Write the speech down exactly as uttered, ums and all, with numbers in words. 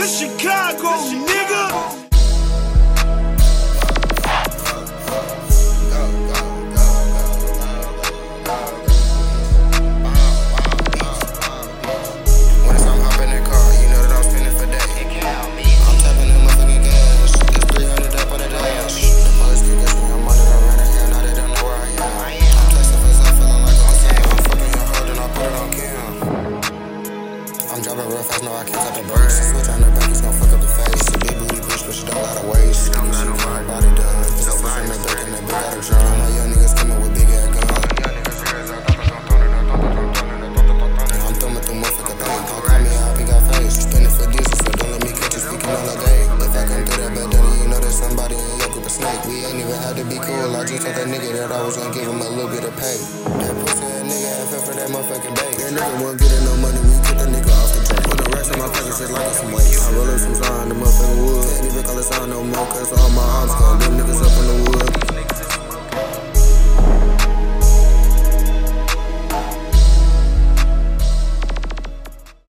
This Chicago, nigga. I'm dropping real fast, no I can't cut the brakes. Switch on the back, it's gon' fuck up the face. She big booty bitch, but she don't got a waist. She don't got no mind, body done. It's a fish in the back and they big out of drum. My young niggas coming with big ass guns. And I'm thumbing through motherfucker thing. Don't call me out, big got face. Spinning for diesel, so don't let me catch you speaking all day. If I come through that bad daddy, you know there's somebody in your group of snake. We ain't even had to be cool. I just told that nigga that I was gonna give him a little bit of pay. That pussy ass nigga had fell for that motherfucking bait. That nigga wasn't getting no money, we took that nigga off the train. Put the racks in my pocket, shit like some weight. I roll up some sign, the motherfucking wood. Can't even call it sign no more, cause all my arms gone. Them niggas